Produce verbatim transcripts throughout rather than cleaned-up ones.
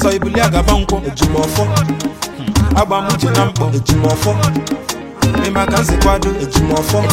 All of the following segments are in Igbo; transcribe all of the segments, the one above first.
ọsọ ibuli agaba nkwụ ejimọfọ agba m uche na mkpọ ejimọfọ ịma ka nsi kwado ejimọfọ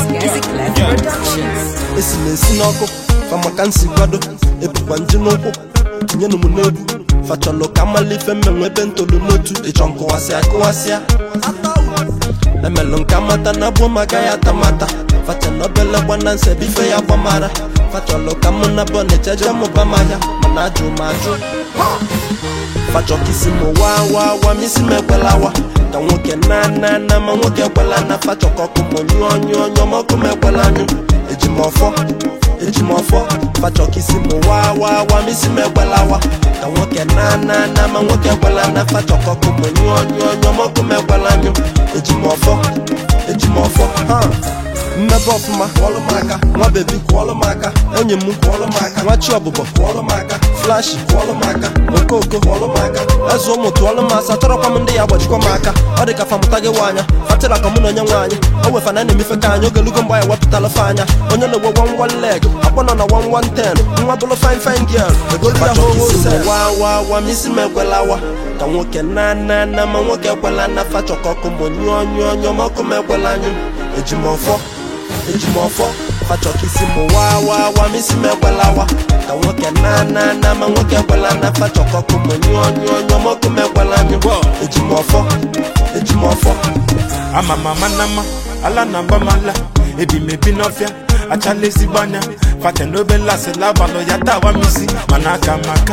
esi na-esi n'ọkụ famaka nsi kwado ebukwa nji n'ụkwụ tinyenu m n'ebu fachọlụ ka mmalife mmenwe ebe ntolu n'otu ịchọ nkụwasịa kụwasịa emelụ nka mata na bụ maka ya tamata facha n'obele gbana nse bife ya gbamara fachọlụ ka mụ na bọ na-echeje mụba manya mana ajụ m ajụ fachọ kisi m waa waa waa misi m ekwelawa ka nwoke na na na ma nwoke ekwela na fachọ ka ọkụ m nyụọ nyụọ nyụọ ma ọkụ m ekwela anyụ ejimọfọ ejimọfọ fachọ kisi m waa waa waa misi m ekwelawa ka nwoke na na na ma nwoke ekwela na fachọ ka ọkụ m nyụọ nyụọ nyụọ ma ọkụ m ekwela anyụ ejimọfọ ejimọfọ ha mmebe ọfụma kwọlụ m aka nwa bebi kwọlụ m aka enyi m kwọlụ m aka nwa chi ọbụbọ kwọlụ m aka flashi kwọlụ m aka okoko kwọlụ m aka eze ụmụ tụọlụ m asa chọrọkwa m ndị ya agbajikwa m aka ọ dị ka famụta gị nwaanya fatịra ka mụ na onye nwaanyị o wefana na-emefe ka anyị ogelugo mgbe anyị wepụtala fe anya onye na-egwe one one leg akpọ nọ na one one ten nwa bụlụ fine fine girl egolu ya ho wa wa wa misi m ekwelawa ka nwoke na na na ma nwoke ekwela na fachọ ka ọkụ m nyụọ nyụọ nyụọ ma ọkụ m ekwela anyụ ejimọfọ ejimọfọ fachọ kisi m waa waa waa misi m ekwelawa ka nwoke na na na ma nwoke ekwela na fachọ ka ọkụ m nyụọ nyụọ nyụọ ma ọkụ m ekwela anyụ ejimọfọ ejimọfọ ama mama na ma ala na mba mala ebi m ebi n'ọfịa achala ezigbo anya fate n'obele asịla abalị ya tawa misi mana aka maka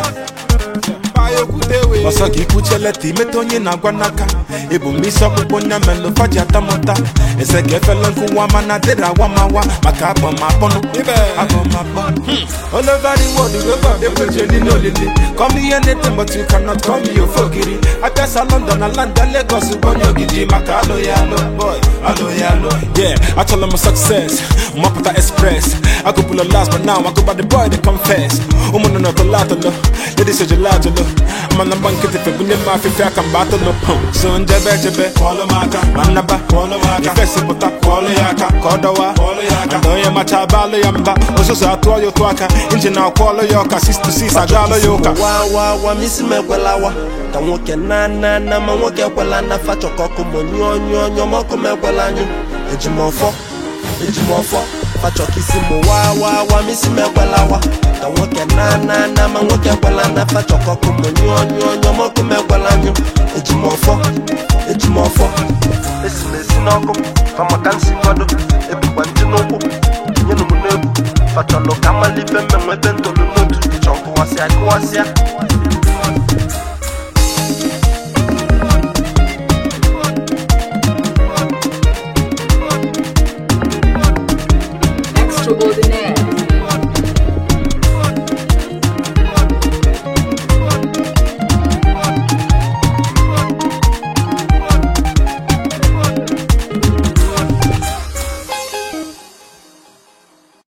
ọsọ gị kwucheleta imeta onye na-agwa n'aka ebu m isi ọkpụkpụ nya melụ faji atamụta eze ka efele nkụwa mana dịrị awamawa maka agbamapọnụ agbamapọ all over the world weba ekwejeli n'olili come here anything but you cannot call me ofogiri abịasa London na landa Lagos gbonye ogidi maka alụ ya alụ boy alụ ya alụ yeah achọla m success mapụta express agụpụla last but now agụba the boy they confess ụmụnụ na ọtọlatọlọ ladies ejelatọlọ mana mba nkịtị febunye m afịfịa aka mgbe atụlụ so njebe echebe kwọlụ m aka ma nnaba kwọlụ m aka ifesipụta kwọlụ ya aka ka ọ dọwa kwọlụ ya aka na onye macha abalụ ya mba ụzụzụ atụọ ya otu aka injin akwọlụ ya ọka six to six agalụ ya ụka wa wa wa misi m ekwelawa ka nwoke na na na ma nwoke ekwela na fachọ ka ọkụ m nyụọ nyụọ nyụọ ma ọkụ m ekwela anyụ ejimọfọ ejimọfọ fachọ kisi m waa waa waa misi m ekwelawa ka nwoke na na na ma nwoke ekwela na fachọ ka ọkụ m nyụọ nyụọ nyụọ ma ọkụ m ekwela anyụ ejimọfọ ejimọfọ esi m esi n'ọkụ famaka nsi kwado ebukwa nji n'ụkwụ tinyenu m n'ebu fachọlụ ka mmalife mmenwe ebe ntolu n'otu ịchọ nkụwasịa kụwasịa